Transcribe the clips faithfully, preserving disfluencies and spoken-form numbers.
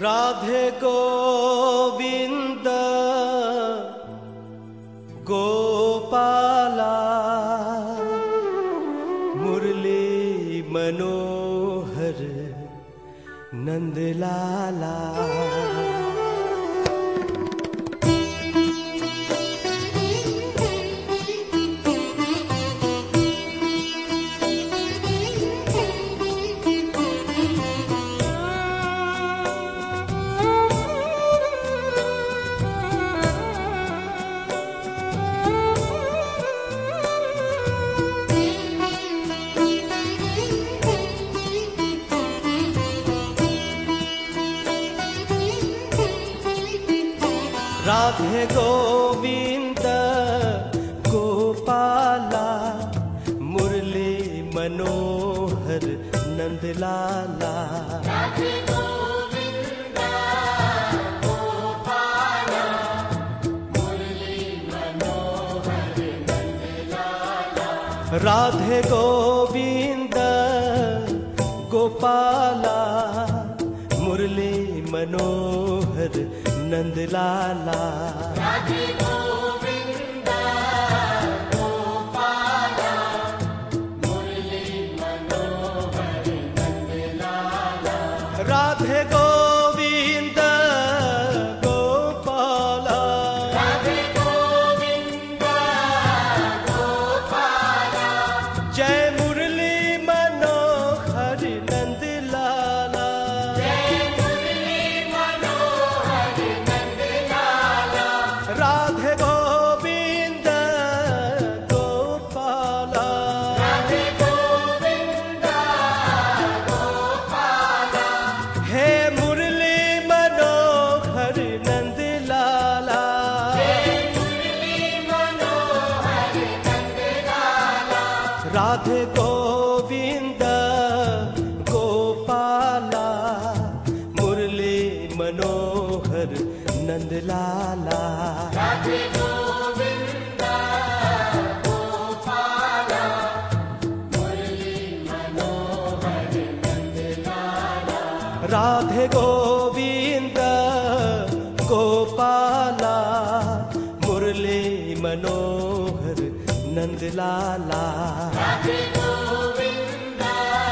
राधे गोविंद गोपाला मुरली मनोहर नंदलाला। राधे गोविंद गोपाला मुरली मनोहर नंदलाला। राधे गोविंद गोपाला मुरली मनोहर नंदलाला। राधे गोविंद गोपाला मुरली मनोहर नंदलाला। राधे गोविंद गोपाला मुरली मनोहर नंदलाला। राधे गोविंद गोपाला राधे गोविंद गोपाला जय मुरली मनोहर नंदलाला। राधे गोविंद गोपाला राधे गोविंद गोपाला हे मुरली मनोहर नंदलाला। हे मुरली मनोहर नंदलाला। राधे गोविंद गोपाला मुरली मनोहर नंदलाला। राधे गोविंद गोपाला मुरली मनोहर नंदलाला। राधे गोविंद गोपाला मुरली मनोहर नंदलाला। राधे गोविंद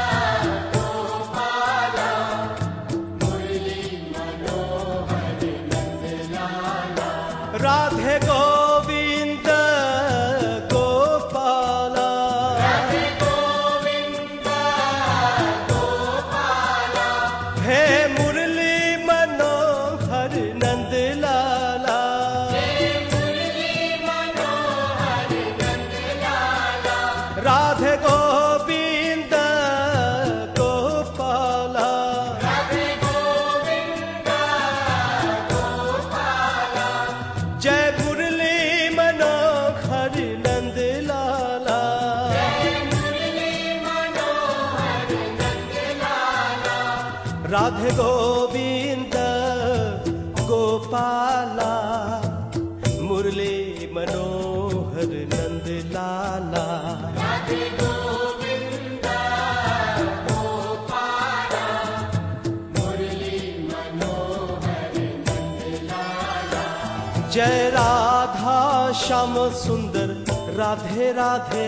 गोपाला मुरली मनोहर नंदलाला। राधे गोविंद गोपाला राधे गोविंद गोपाला हे मुरली मनोहर नंदलाला। हे मुरली मनोहर नंदलाला। राधे गोविंद गोपाला राधे गोविंद गोपाला जय मुरली मनोहर नंदलाला। जय मुरली मनोहर नंदलाला। राधे गोविंद गोपाला मुरली मनोहर नंदलाला। राधे गोविंद गोपाला मुरली मनोहर नंदलाला। जय राधा श्याम सुंदर राधे राधे।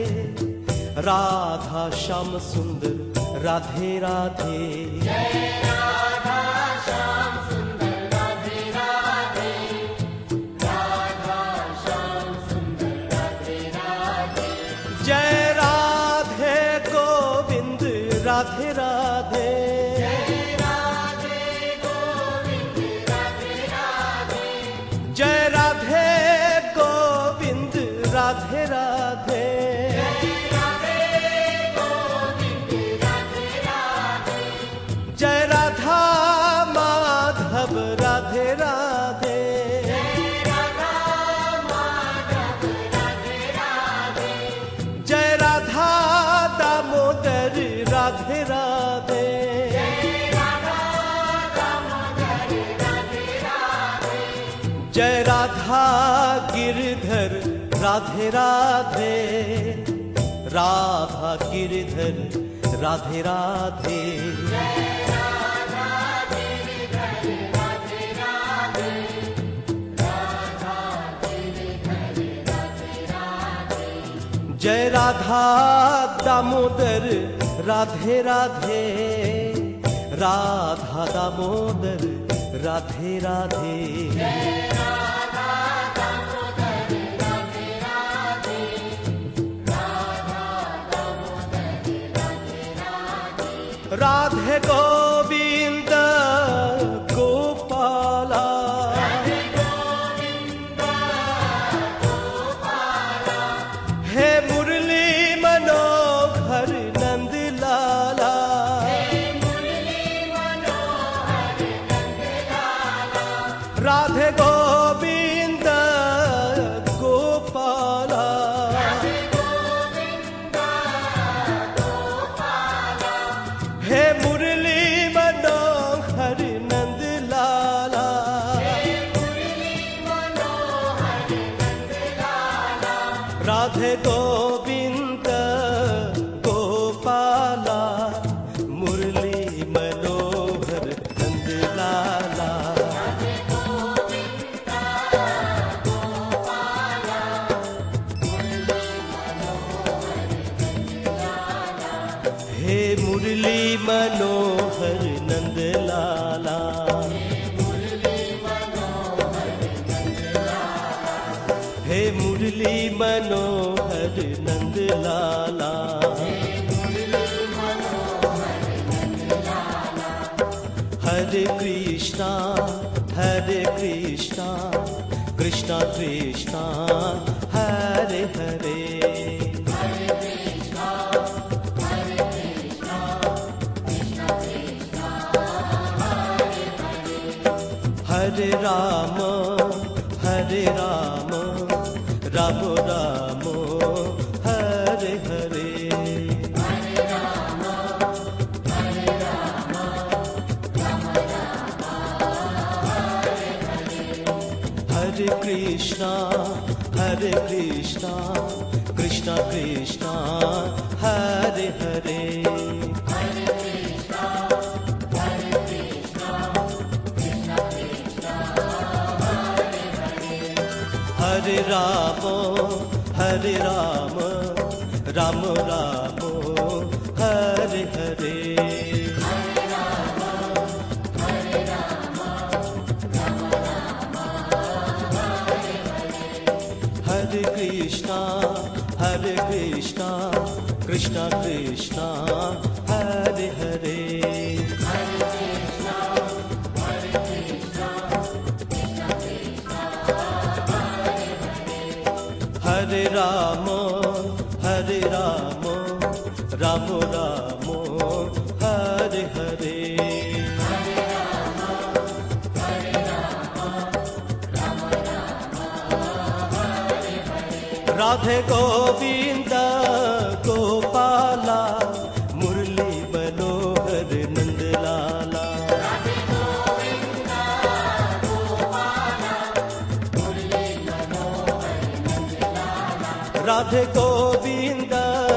राधा श्याम सुंदर राधे राधे। जय राधा श्याम सुंदर राधे राधे। राधा श्याम सुंदर राधे राधे। जय राधे गोविंद राधे राधे। जय राधे गोविंद राधे राधे। जय राधे गोविंद राधे राधे। जय राधा माधव राधे राधे। जय राधा दामोदर राधे राधे। जय राधा गिरधर राधे राधे। राधा गिरधर राधे राधे। जय राधा गिरधर जय राधा दामोदर राधे राधे, राधा दामोदर राधे राधे, जय राधा दामोदर राधे राधे, राधा दामोदर राधे राधे, राधे गोविंद गोपाला, राधे गोविंद गोपाला, हे मुरली मनोहर नंद लाला, हे मुरली मनोहर नंद लाला, राधे गोविंद गोपाला, राधे गोविंद गोपाला, हे मुरली मनोहर नंद लाला, हे मुरली मनोहर नंद लाला, राधे गोविंद गोपाला, मुरली मनोहर नंद लाला, राधे गोविंद गोपाला, मुरली मनोहर नंद लाला, हे मुरली मनोहर नंद लाला, मुरली मनोहर नंद लाला, हे मुरली मनोहर नंद लाला, मुरली मनोहर नंद लाला, हरे कृष्णा हरे कृष्णा कृष्णा कृष्णा हरे हरे, हरे कृष्णा हरे कृष्णा कृष्णा कृष्णा हरे हरे, हरे राम हरे राम राम राम हरे हरे, हरे राम हरे राम राम राम हरे हरे, हरे कृष्णा हरे कृष्णा कृष्णा कृष्णा हरे हरे, हरे कृष्णा हरे कृष्णा कृष्णा कृष्णा हरे हरे, हरे राम हरे राम राम राम हरे हरे, हरे राम हरे राम राम राम हरे हरे, हरे कृष्णा हरे कृष्णा कृष्णा कृष्णा हरे हरे, हरे कृष्णा हरे कृष्णा कृष्णा कृष्णा हरे हरे, हरे राम हरे राम राम राम हरे हरे, हरे राम हरे राम राम राम हरे हरे, राधे गोविंद गोपाला, मुरली मनोहर नंद लाला, राधे गोविंद गोपाला, मुरली मनोहर नंद लाला, राधे गोविंद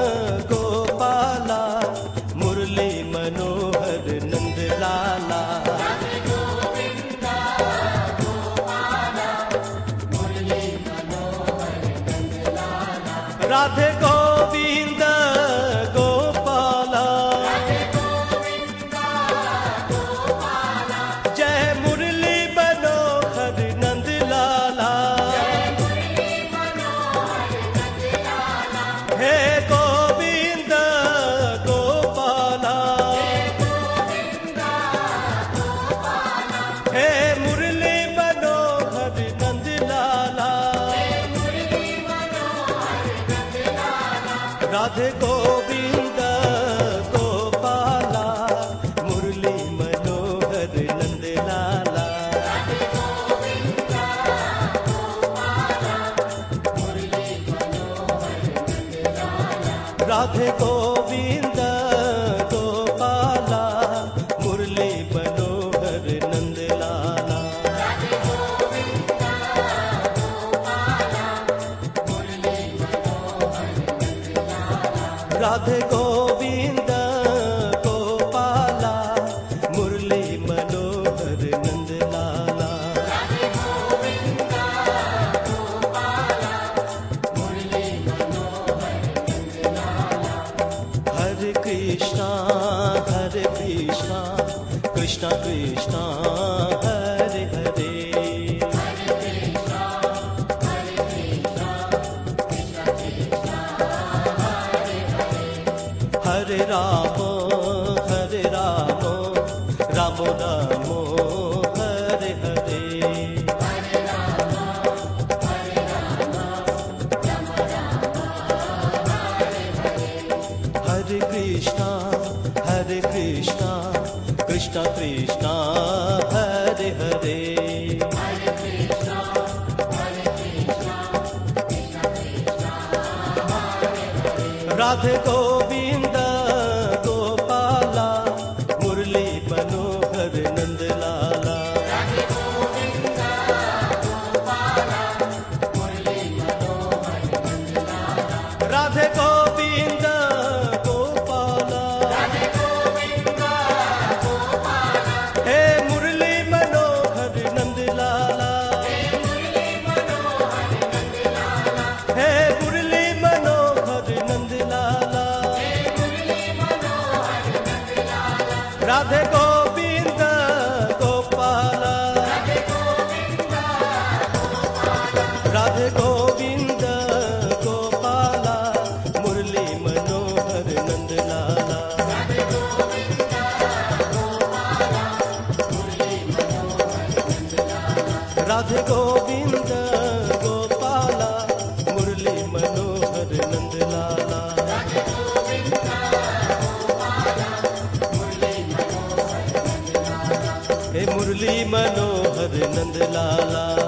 गोपाला, मुरली मनोहर नंद लाला, राधे गोविंद गोपाला, मुरली मनोहर नंद लाला, राधे गोविंद गोपाला, राधे गोविंद गोपाला, जय मुरली मनोहर नंद लाला, मुरली मनोहर नंद लाला, हे गोविंद गोपाला, गोविंद गोपाला, हे मुरली मनोहर नंद लाला, मुरली मनोहर नंद लाला, राधे गोविंद गोपाला, मुरली मनोहर नंद लाला, राधे गोविंद गोपाला, मुरली मनोहर नंद लाला, राधे गोविंद गोपाला, मुरली मनोहर नंद लाला, राधे गोविंद गोपाला, मुरली मनोहर नंद लाला, राधे गोविंद गोपाला, मुरली मनोहर नंद लाला, राधे गोविंद गोपाला, मुरली मनोहर राम हरे राम राम राम हरे हरे हरे राम हरे राम राम राम हरे हरे हरे कृष्णा हरे कृष्णा कृष्णा कृष्णा हरे हरे हरे कृष्णा हरे कृष्णा कृष्ण कृष्ण हरे हरे राधे गोविंद गोपाला मुरली मनोहर नंद लाला राधे गोविंद गोपाला मुरली मनोहर नंदलाला राधे गोविंद गोपाला राधे गोविंद गोपाला हे मुरली मनोहर नंद लाला मुरली मनोहर नंदलाला हे मुरली मनोहर नंद लाला मुरली मनोहर नंदलाला राधे गोविंद गोपाला राधे गोविंद राधे गोविंद गोपाला मुरली मनोहर नंद लाला राधे गोविंद गोपाला मुरली मनोहर नंदलाला राधे गोविंद गोपाला मुरली मनोहर नंद लाला राधे गोविंद गोपाला मुरली मनोहर नंदलाला हे मुरली मनोहर नंद लाला